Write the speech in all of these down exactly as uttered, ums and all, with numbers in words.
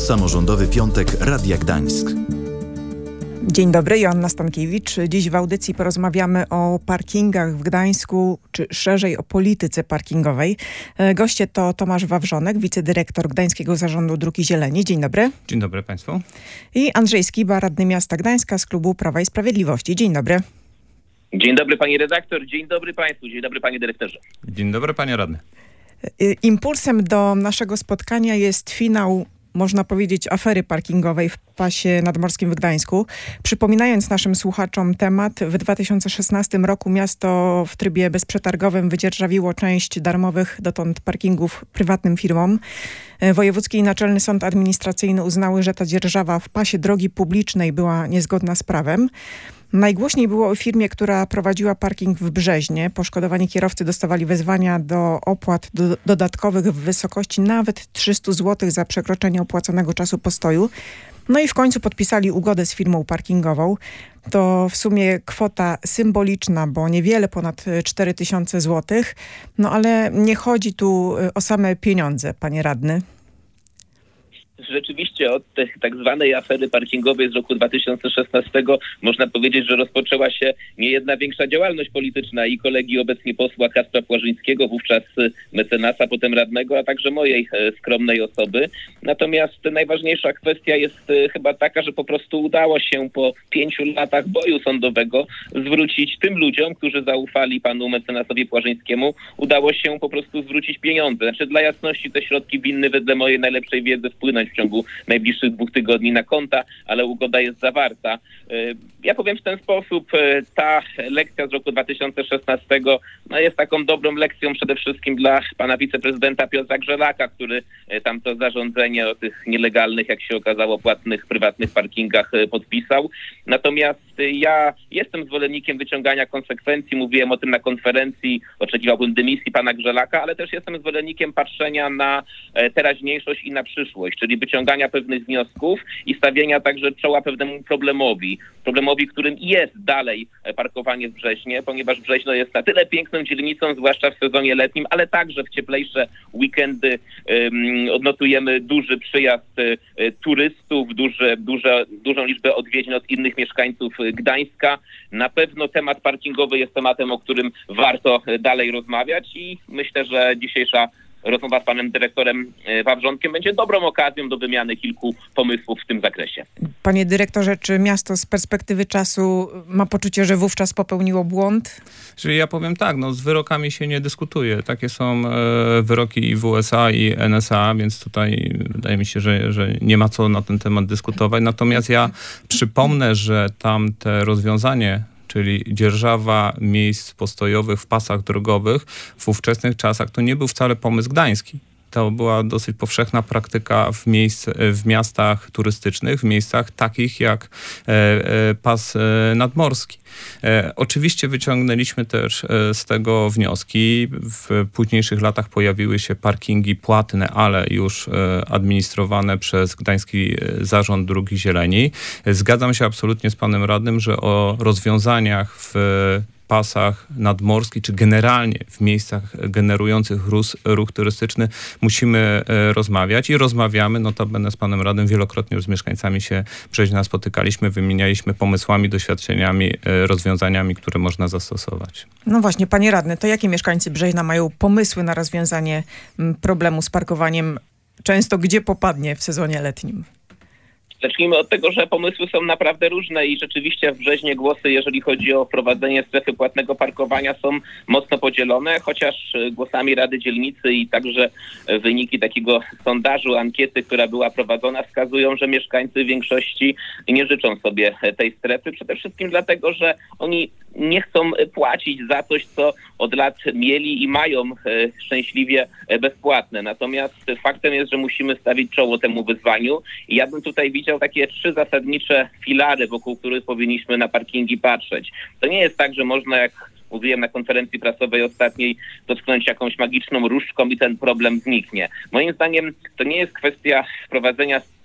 Samorządowy Piątek Radia Gdańsk. Dzień dobry, Joanna Stankiewicz. Dziś w audycji porozmawiamy o parkingach w Gdańsku, czy szerzej o polityce parkingowej. Goście to Tomasz Wawrzonek, wicedyrektor Gdańskiego Zarządu Dróg i Zieleni. Dzień dobry. Dzień dobry Państwu. I Andrzej Skiba, radny miasta Gdańska z klubu Prawa i Sprawiedliwości. Dzień dobry. Dzień dobry pani redaktor, dzień dobry Państwu, dzień dobry panie dyrektorze. Dzień dobry panie radny. Impulsem do naszego spotkania jest finał, można powiedzieć, afery parkingowej w pasie nadmorskim w Gdańsku. Przypominając naszym słuchaczom temat, w dwa tysiące szesnastym roku miasto w trybie bezprzetargowym wydzierżawiło część darmowych dotąd parkingów prywatnym firmom. Wojewódzki i Naczelny Sąd Administracyjny uznały, że ta dzierżawa w pasie drogi publicznej była niezgodna z prawem. Najgłośniej było o firmie, która prowadziła parking w Brzeźnie. Poszkodowani kierowcy dostawali wezwania do opłat do, dodatkowych w wysokości nawet trzysta złotych za przekroczenie opłaconego czasu postoju. No i w końcu podpisali ugodę z firmą parkingową. To w sumie kwota symboliczna, bo niewiele ponad cztery tysiące złotych. No ale nie chodzi tu o same pieniądze, panie radny. Rzeczywiście od tej tak zwanej afery parkingowej z roku dwa tysiące szesnastego można powiedzieć, że rozpoczęła się niejedna większa działalność polityczna i kolegi obecnie posła Kacpra Płażyńskiego, wówczas mecenasa, potem radnego, a także mojej skromnej osoby. Natomiast najważniejsza kwestia jest chyba taka, że po prostu udało się po pięciu latach boju sądowego zwrócić tym ludziom, którzy zaufali panu mecenasowi Płażyńskiemu, udało się po prostu zwrócić pieniądze. Znaczy dla jasności te środki winny wedle mojej najlepszej wiedzy wpłynąć w ciągu najbliższych dwóch tygodni na konta, ale ugoda jest zawarta. Ja powiem w ten sposób, ta lekcja z roku dwa tysiące szesnastego no jest taką dobrą lekcją przede wszystkim dla pana wiceprezydenta Piotra Grzelaka, który tam to zarządzenie o tych nielegalnych, jak się okazało, płatnych, prywatnych parkingach podpisał. Natomiast ja jestem zwolennikiem wyciągania konsekwencji, mówiłem o tym na konferencji, oczekiwałbym dymisji pana Grzelaka, ale też jestem zwolennikiem patrzenia na teraźniejszość i na przyszłość, czyli wyciągania pewnych wniosków i stawienia także czoła pewnemu problemowi. Problemowi, którym jest dalej parkowanie w Brzeźnie, ponieważ Brzeźno jest na tyle piękną dzielnicą, zwłaszcza w sezonie letnim, ale także w cieplejsze weekendy um, odnotujemy duży przyjazd y, turystów, duże, duże, dużą liczbę odwiedzin od innych mieszkańców Gdańska. Na pewno temat parkingowy jest tematem, o którym warto dalej rozmawiać i myślę, że dzisiejsza rozmowa z panem dyrektorem Wawrzonkiem będzie dobrą okazją do wymiany kilku pomysłów w tym zakresie. Panie dyrektorze, czy miasto z perspektywy czasu ma poczucie, że wówczas popełniło błąd? Czyli ja powiem tak, no z wyrokami się nie dyskutuje. Takie są e, wyroki i W S A i N S A, więc tutaj wydaje mi się, że, że nie ma co na ten temat dyskutować. Natomiast ja przypomnę, że tam te rozwiązanie, czyli dzierżawa miejsc postojowych w pasach drogowych w ówczesnych czasach, to nie był wcale pomysł gdański. To była dosyć powszechna praktyka w, miejsc, w miastach turystycznych, w miejscach takich jak e, e, pas e, nadmorski. E, oczywiście wyciągnęliśmy też e, z tego wnioski. W późniejszych latach pojawiły się parkingi płatne, ale już e, administrowane przez Gdański Zarząd Dróg i Zieleni. E, zgadzam się absolutnie z panem radnym, że o rozwiązaniach w pasach nadmorskich, czy generalnie w miejscach generujących ruch, ruch turystyczny musimy e, rozmawiać i rozmawiamy. Notabene z panem radnym wielokrotnie już z mieszkańcami się Brzeźna spotykaliśmy, wymienialiśmy pomysłami, doświadczeniami, e, rozwiązaniami, które można zastosować. No właśnie, panie radny, to jakie mieszkańcy Brzeźna mają pomysły na rozwiązanie m, problemu z parkowaniem, często gdzie popadnie w sezonie letnim? Zacznijmy od tego, że pomysły są naprawdę różne i rzeczywiście w Brzeźnie głosy, jeżeli chodzi o wprowadzenie strefy płatnego parkowania, są mocno podzielone, chociaż głosami Rady Dzielnicy i także wyniki takiego sondażu, ankiety, która była prowadzona, wskazują, że mieszkańcy w większości nie życzą sobie tej strefy. Przede wszystkim dlatego, że oni nie chcą płacić za coś, co od lat mieli i mają szczęśliwie bezpłatne. Natomiast faktem jest, że musimy stawić czoło temu wyzwaniu i ja bym tutaj widział takie trzy zasadnicze filary, wokół których powinniśmy na parkingi patrzeć. To nie jest tak, że można, jak mówiłem na konferencji prasowej ostatniej, dotknąć jakąś magiczną różdżką i ten problem zniknie. Moim zdaniem to nie jest kwestia wprowadzenia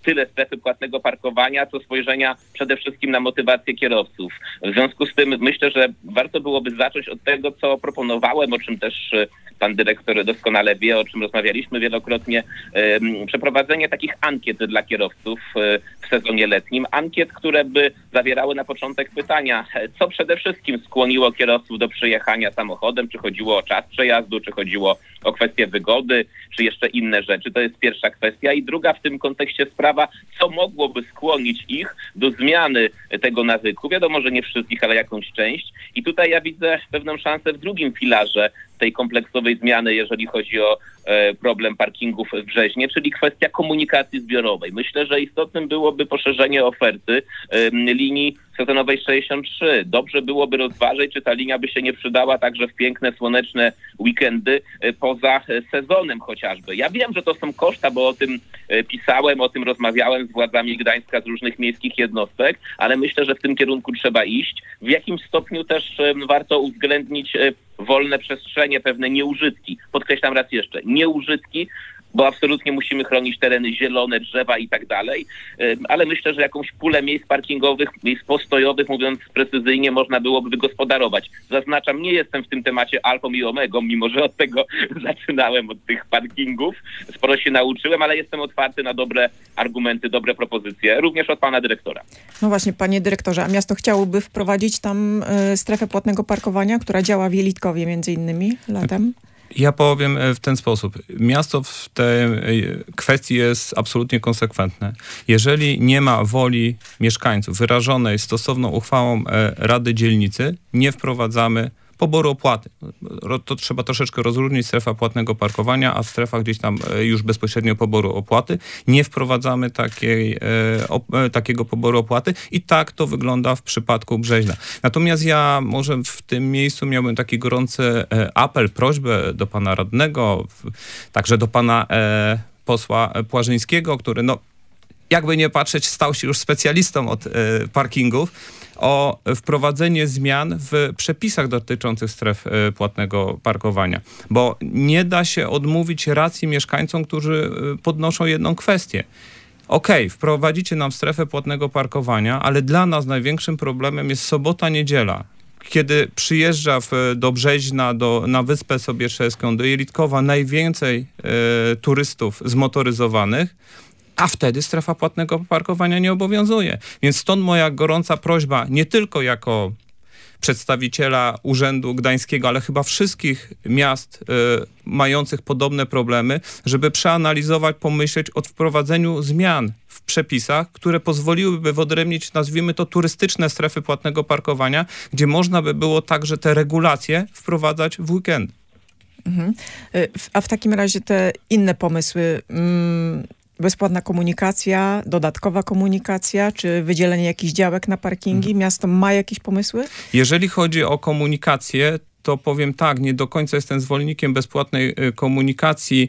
tyle strefy płatnego parkowania, co spojrzenia przede wszystkim na motywację kierowców. W związku z tym myślę, że warto byłoby zacząć od tego, co proponowałem, o czym też pan dyrektor doskonale wie, o czym rozmawialiśmy wielokrotnie, przeprowadzenie takich ankiet dla kierowców w sezonie letnim. Ankiet, które by zawierały na początek pytania, co przede wszystkim skłoniło kierowców do przyjechania samochodem, czy chodziło o czas przejazdu, czy chodziło o kwestię wygody, czy jeszcze inne rzeczy. To jest pierwsza kwestia. I druga w tym kontekście sprawa, co mogłoby skłonić ich do zmiany tego nawyku. Wiadomo, że nie wszystkich, ale jakąś część. I tutaj ja widzę pewną szansę w drugim filarze tej kompleksowej zmiany, jeżeli chodzi o e, problem parkingów w Brzeźnie, czyli kwestia komunikacji zbiorowej. Myślę, że istotnym byłoby poszerzenie oferty e, linii sezonowej sześćdziesiąt trzy. Dobrze byłoby rozważyć, czy ta linia by się nie przydała także w piękne, słoneczne weekendy e, poza e, sezonem chociażby. Ja wiem, że to są koszta, bo o tym e, pisałem, o tym rozmawiałem z władzami Gdańska, z różnych miejskich jednostek, ale myślę, że w tym kierunku trzeba iść. W jakimś stopniu też e, warto uwzględnić e, wolne przestrzenie, pewne nieużytki. Podkreślam raz jeszcze, nieużytki, bo absolutnie musimy chronić tereny zielone, drzewa i tak dalej, ale myślę, że jakąś pulę miejsc parkingowych, miejsc postojowych, mówiąc precyzyjnie, można byłoby wygospodarować. Zaznaczam, nie jestem w tym temacie alfą i omegą, mimo że od tego zaczynałem, od tych parkingów. Sporo się nauczyłem, ale jestem otwarty na dobre argumenty, dobre propozycje, również od pana dyrektora. No właśnie, panie dyrektorze, a miasto chciałoby wprowadzić tam y, strefę płatnego parkowania, która działa w Jelitkowie między innymi latem? Ja powiem w ten sposób. Miasto w tej kwestii jest absolutnie konsekwentne. Jeżeli nie ma woli mieszkańców wyrażonej stosowną uchwałą Rady Dzielnicy, nie wprowadzamy poboru opłaty. To trzeba troszeczkę rozróżnić strefa płatnego parkowania, a strefa gdzieś tam już bezpośrednio poboru opłaty. Nie wprowadzamy takiej, e, takiego poboru opłaty i tak to wygląda w przypadku Brzeźna. Natomiast ja może w tym miejscu miałbym taki gorący apel, prośbę do pana radnego, także do pana e, posła Płażyńskiego, który no jakby nie patrzeć, stał się już specjalistą od e, parkingów, o wprowadzenie zmian w przepisach dotyczących stref e, płatnego parkowania. Bo nie da się odmówić racji mieszkańcom, którzy podnoszą jedną kwestię. Okej, okay, wprowadzicie nam strefę płatnego parkowania, ale dla nas największym problemem jest sobota, niedziela. Kiedy przyjeżdża w, do Brzeźna, do, na Wyspę Sobieszewską, do Jelitkowa najwięcej e, turystów zmotoryzowanych, a wtedy strefa płatnego parkowania nie obowiązuje. Więc stąd moja gorąca prośba, nie tylko jako przedstawiciela Urzędu Gdańskiego, ale chyba wszystkich miast y, mających podobne problemy, żeby przeanalizować, pomyśleć o wprowadzeniu zmian w przepisach, które pozwoliłyby wyodrębnić, nazwijmy to, turystyczne strefy płatnego parkowania, gdzie można by było także te regulacje wprowadzać w weekend. Mhm. A w takim razie te inne pomysły... Mm... Bezpłatna komunikacja, dodatkowa komunikacja, czy wydzielenie jakichś działek na parkingi? Mhm. Miasto ma jakieś pomysły? Jeżeli chodzi o komunikację, to powiem tak, nie do końca jestem zwolennikiem bezpłatnej komunikacji,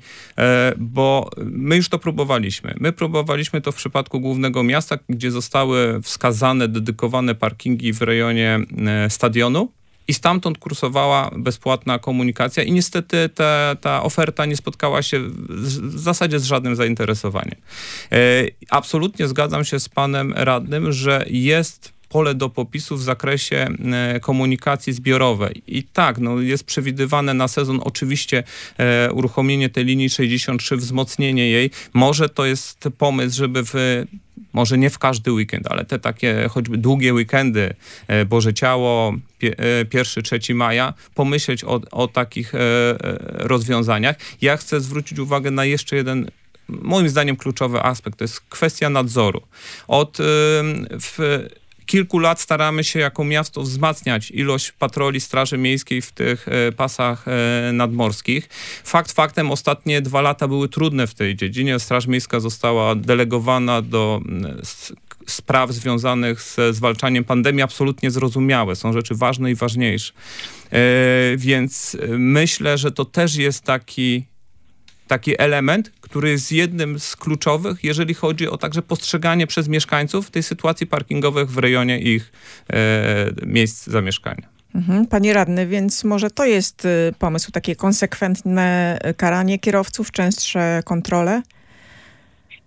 bo my już to próbowaliśmy. My próbowaliśmy to w przypadku Głównego Miasta, gdzie zostały wskazane, dedykowane parkingi w rejonie stadionu. I stamtąd kursowała bezpłatna komunikacja i niestety ta, ta oferta nie spotkała się w, w zasadzie z żadnym zainteresowaniem. E, absolutnie zgadzam się z panem radnym, że jest pole do popisu w zakresie e, komunikacji zbiorowej. I tak, no, jest przewidywane na sezon oczywiście e, uruchomienie tej linii sześćdziesiąt trzy, wzmocnienie jej. Może to jest pomysł, żeby w może nie w każdy weekend, ale te takie choćby długie weekendy, e, Boże Ciało, pie, e, pierwszy trzeci maja, pomyśleć o, o takich e, rozwiązaniach. Ja chcę zwrócić uwagę na jeszcze jeden, moim zdaniem, kluczowy aspekt. To jest kwestia nadzoru. Od e, w, kilku lat staramy się jako miasto wzmacniać ilość patroli Straży Miejskiej w tych e, pasach e, nadmorskich. Fakt faktem, ostatnie dwa lata były trudne w tej dziedzinie. Straż Miejska została delegowana do s, spraw związanych ze zwalczaniem pandemii, absolutnie zrozumiałe. Są rzeczy ważne i ważniejsze. E, więc myślę, że to też jest taki taki element, który jest jednym z kluczowych, jeżeli chodzi o także postrzeganie przez mieszkańców tej sytuacji parkingowych w rejonie ich e, miejsc zamieszkania. Mhm, panie radny, więc może to jest y, pomysł, takie konsekwentne karanie kierowców, częstsze kontrole?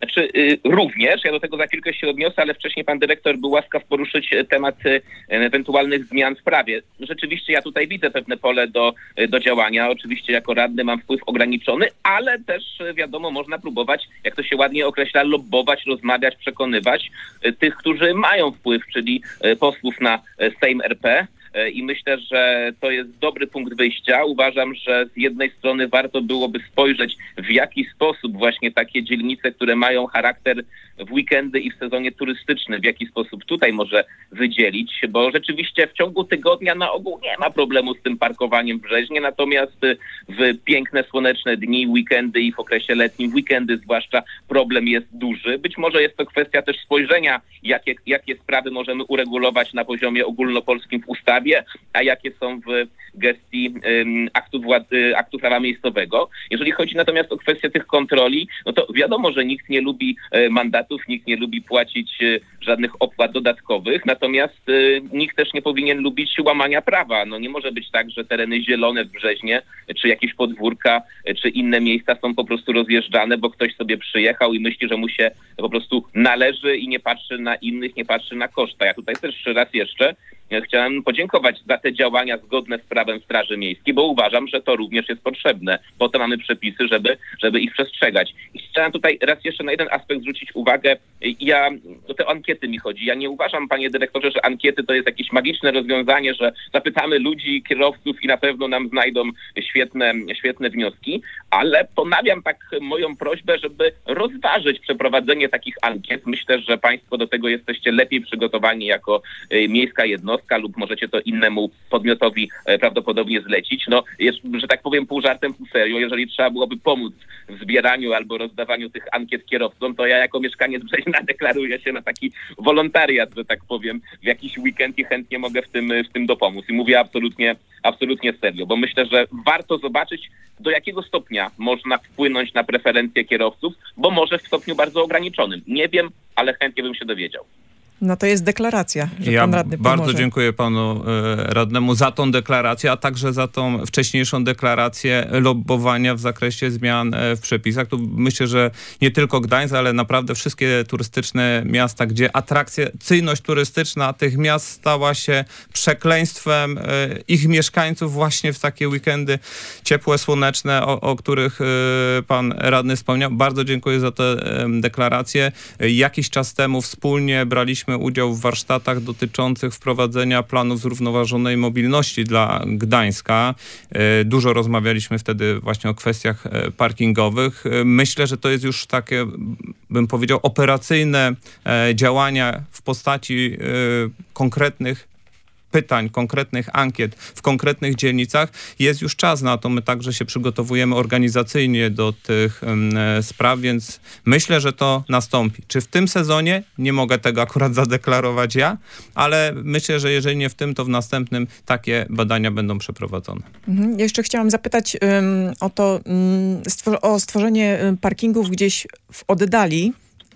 Znaczy, y, również, ja do tego za chwilkę się odniosę, ale wcześniej pan dyrektor był łaskaw poruszyć temat y, ewentualnych zmian w prawie. Rzeczywiście ja tutaj widzę pewne pole do, do działania. Oczywiście jako radny mam wpływ ograniczony, ale też y, wiadomo, można próbować, jak to się ładnie określa, lobbować, rozmawiać, przekonywać y, tych, którzy mają wpływ, czyli y, posłów na y, Sejm R P. I myślę, że to jest dobry punkt wyjścia. Uważam, że z jednej strony warto byłoby spojrzeć, w jaki sposób właśnie takie dzielnice, które mają charakter w weekendy i w sezonie turystycznym, w jaki sposób tutaj może wydzielić, bo rzeczywiście w ciągu tygodnia na ogół nie ma problemu z tym parkowaniem w Brzeźnie, natomiast w piękne, słoneczne dni, weekendy i w okresie letnim, weekendy zwłaszcza, problem jest duży. Być może jest to kwestia też spojrzenia, jakie, jakie sprawy możemy uregulować na poziomie ogólnopolskim w ustawie, a jakie są w gestii um, aktu, władzy, aktu prawa miejscowego. Jeżeli chodzi natomiast o kwestię tych kontroli, no to wiadomo, że nikt nie lubi e, mandatów, nikt nie lubi płacić e, żadnych opłat dodatkowych, natomiast e, nikt też nie powinien lubić łamania prawa. No nie może być tak, że tereny zielone w Brzeźnie, czy jakieś podwórka, e, czy inne miejsca są po prostu rozjeżdżane, bo ktoś sobie przyjechał i myśli, że mu się po prostu należy i nie patrzy na innych, nie patrzy na koszta. Ja tutaj też raz jeszcze chciałem podziękować za te działania zgodne z prawem Straży Miejskiej, bo uważam, że to również jest potrzebne. Po to mamy przepisy, żeby, żeby ich przestrzegać. I chciałem tutaj raz jeszcze na jeden aspekt zwrócić uwagę. Ja, do te ankiety mi chodzi. Ja nie uważam, panie dyrektorze, że ankiety to jest jakieś magiczne rozwiązanie, że zapytamy ludzi, kierowców i na pewno nam znajdą świetne, świetne wnioski, ale ponawiam tak moją prośbę, żeby rozważyć przeprowadzenie takich ankiet. Myślę, że państwo do tego jesteście lepiej przygotowani jako y, miejska jednostka, lub możecie to innemu podmiotowi e, prawdopodobnie zlecić. No, jest, że tak powiem pół żartem, pół serio, jeżeli trzeba byłoby pomóc w zbieraniu albo rozdawaniu tych ankiet kierowcom, to ja jako mieszkaniec Brzeźna deklaruję się na taki wolontariat, że tak powiem, w jakiś weekend i chętnie mogę w tym, w tym dopomóc. I mówię absolutnie, absolutnie serio, bo myślę, że warto zobaczyć, do jakiego stopnia można wpłynąć na preferencje kierowców, bo może w stopniu bardzo ograniczonym. Nie wiem, ale chętnie bym się dowiedział. No to jest deklaracja, że ja pan radny pomoże. bardzo dziękuję panu e, radnemu za tą deklarację, a także za tą wcześniejszą deklarację lobbowania w zakresie zmian e, w przepisach. Tu myślę, że nie tylko Gdańsk, ale naprawdę wszystkie turystyczne miasta, gdzie atrakcyjność turystyczna tych miast stała się przekleństwem e, ich mieszkańców właśnie w takie weekendy ciepłe, słoneczne, o, o których e, pan radny wspomniał. Bardzo dziękuję za tę e, deklarację. E, jakiś czas temu wspólnie braliśmy udział w warsztatach dotyczących wprowadzenia planów zrównoważonej mobilności dla Gdańska. Dużo rozmawialiśmy wtedy właśnie o kwestiach parkingowych. Myślę, że to jest już takie, bym powiedział, operacyjne działania w postaci konkretnych pytań, konkretnych ankiet w konkretnych dzielnicach. Jest już czas na to. My także się przygotowujemy organizacyjnie do tych um, spraw, więc myślę, że to nastąpi. Czy w tym sezonie? Nie mogę tego akurat zadeklarować ja, ale myślę, że jeżeli nie w tym, to w następnym takie badania będą przeprowadzone. Mhm. Jeszcze chciałam zapytać um, o to, um, stwor- o stworzenie parkingów gdzieś w oddali,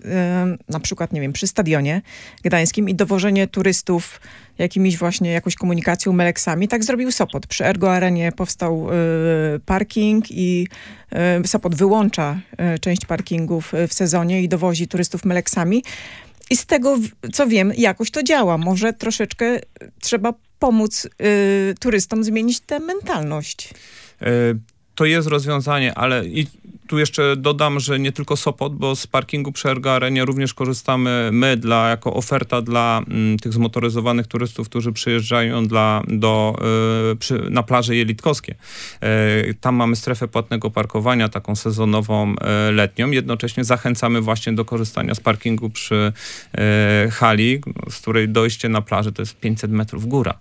na przykład, nie wiem, przy stadionie gdańskim i dowożenie turystów jakimiś właśnie, jakąś komunikacją, meleksami. Tak zrobił Sopot. Przy Ergo Arenie powstał y, parking i y, Sopot wyłącza y, część parkingów w sezonie i dowozi turystów meleksami. I z tego, co wiem, jakoś to działa. Może troszeczkę trzeba pomóc y, turystom zmienić tę mentalność. Y- To jest rozwiązanie, ale i tu jeszcze dodam, że nie tylko Sopot, bo z parkingu przy Ergo Arenie również korzystamy my dla, jako oferta dla m, tych zmotoryzowanych turystów, którzy przyjeżdżają dla, do, y, przy, na plaże Jelitkowskie. Y, tam mamy strefę płatnego parkowania, taką sezonową y, letnią. Jednocześnie zachęcamy właśnie do korzystania z parkingu przy y, hali, z której dojście na plażę to jest pięćset metrów góra.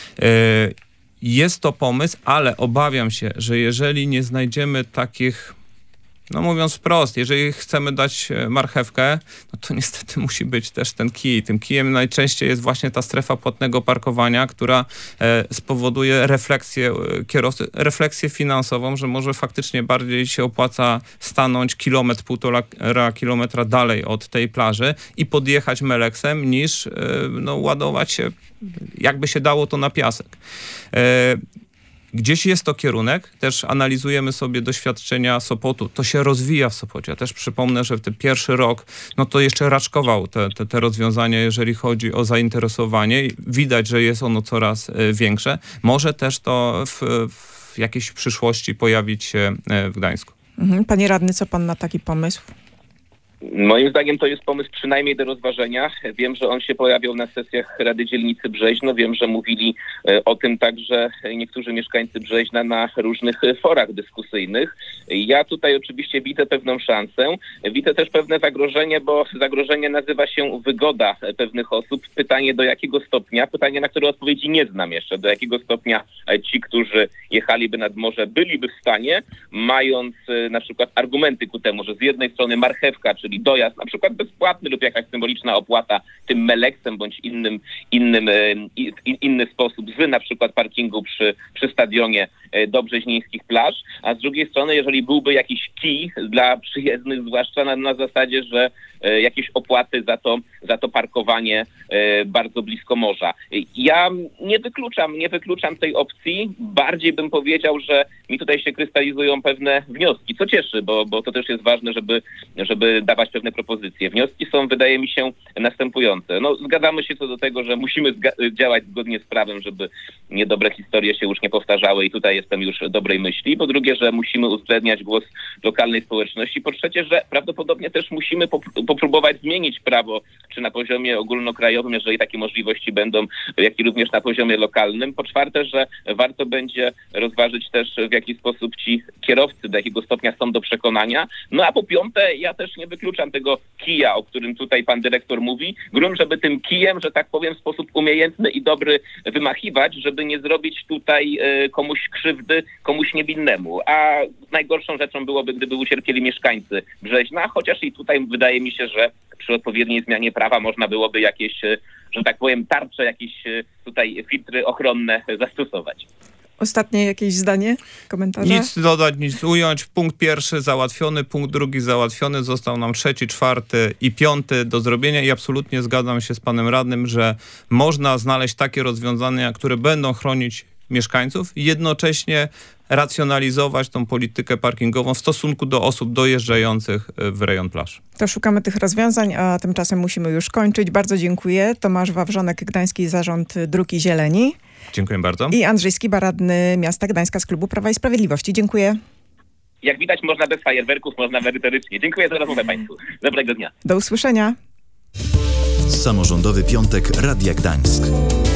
Y, Jest to pomysł, ale obawiam się, że jeżeli nie znajdziemy takich, no mówiąc wprost, jeżeli chcemy dać marchewkę, no to niestety musi być też ten kij. Tym kijem najczęściej jest właśnie ta strefa płatnego parkowania, która e, spowoduje refleksję kierowcy, refleksję finansową, że może faktycznie bardziej się opłaca stanąć kilometr, półtora kilometra dalej od tej plaży i podjechać meleksem, niż e, no, ładować się, jakby się dało to na piasek. E, Gdzieś jest to kierunek, też analizujemy sobie doświadczenia Sopotu. To się rozwija w Sopocie. Ja też przypomnę, że w ten pierwszy rok, no to jeszcze raczkował te, te, te rozwiązania, jeżeli chodzi o zainteresowanie. Widać, że jest ono coraz większe. Może też to w, w jakiejś przyszłości pojawić się w Gdańsku. Mhm. Panie radny, co pan na taki pomysł? Moim zdaniem to jest pomysł przynajmniej do rozważenia. Wiem, że on się pojawiał na sesjach Rady Dzielnicy Brzeźno. Wiem, że mówili o tym także niektórzy mieszkańcy Brzeźna na różnych forach dyskusyjnych. Ja tutaj oczywiście widzę pewną szansę. Widzę też pewne zagrożenie, bo zagrożenie nazywa się wygoda pewnych osób. Pytanie do jakiego stopnia, pytanie, na które odpowiedzi nie znam jeszcze, do jakiego stopnia ci, którzy jechaliby nad morze, byliby w stanie, mając na przykład argumenty ku temu, że z jednej strony marchewka, czy czyli dojazd, na przykład bezpłatny lub jakaś symboliczna opłata tym meleksem bądź innym, innym in, inny sposób z na przykład parkingu przy, przy stadionie do brzeźnieńskich plaż, a z drugiej strony, jeżeli byłby jakiś kij dla przyjezdnych, zwłaszcza na, na zasadzie, że e, jakieś opłaty za to, za to parkowanie e, bardzo blisko morza. Ja nie wykluczam, nie wykluczam tej opcji, bardziej bym powiedział, że mi tutaj się krystalizują pewne wnioski, co cieszy, bo, bo to też jest ważne, żeby, żeby dawać pewne propozycje. Wnioski są, wydaje mi się, następujące. No, zgadzamy się co do tego, że musimy zga- działać zgodnie z prawem, żeby niedobre historie się już nie powtarzały i tutaj jestem już dobrej myśli. Po drugie, że musimy uwzględniać głos lokalnej społeczności. Po trzecie, że prawdopodobnie też musimy pop- popróbować zmienić prawo, czy na poziomie ogólnokrajowym, jeżeli takie możliwości będą, jak i również na poziomie lokalnym. Po czwarte, że warto będzie rozważyć też, w jaki sposób ci kierowcy, do jakiego stopnia są do przekonania. No a po piąte, ja też nie wykluczam tego kija, o którym tutaj pan dyrektor mówi. Grunt, żeby tym kijem, że tak powiem, w sposób umiejętny i dobry wymachiwać, żeby nie zrobić tutaj y, komuś krzywdy, komuś niewinnemu. A najgorszą rzeczą byłoby, gdyby ucierpieli mieszkańcy Brzeźna, chociaż i tutaj wydaje mi się, że przy odpowiedniej zmianie prawa można byłoby jakieś, że tak powiem, tarcze, jakieś tutaj filtry ochronne zastosować. Ostatnie jakieś zdanie, komentarze? Nic dodać, nic ująć. Punkt pierwszy załatwiony, punkt drugi załatwiony. Został nam trzeci, czwarty i piąty do zrobienia i absolutnie zgadzam się z panem radnym, że można znaleźć takie rozwiązania, które będą chronić mieszkańców i jednocześnie racjonalizować tą politykę parkingową w stosunku do osób dojeżdżających w rejon plaż. To szukamy tych rozwiązań, a tymczasem musimy już kończyć. Bardzo dziękuję. Tomasz Wawrzonek, Gdański Zarząd Dróg i Zieleni. Dziękuję bardzo. I Andrzej Skiba, radny miasta Gdańska z Klubu Prawa i Sprawiedliwości. Dziękuję. Jak widać, można bez fajerwerków, można merytorycznie. Dziękuję za rozmowę państwu. Dobrego dnia. Do usłyszenia. Samorządowy Piątek Radia Gdańsk.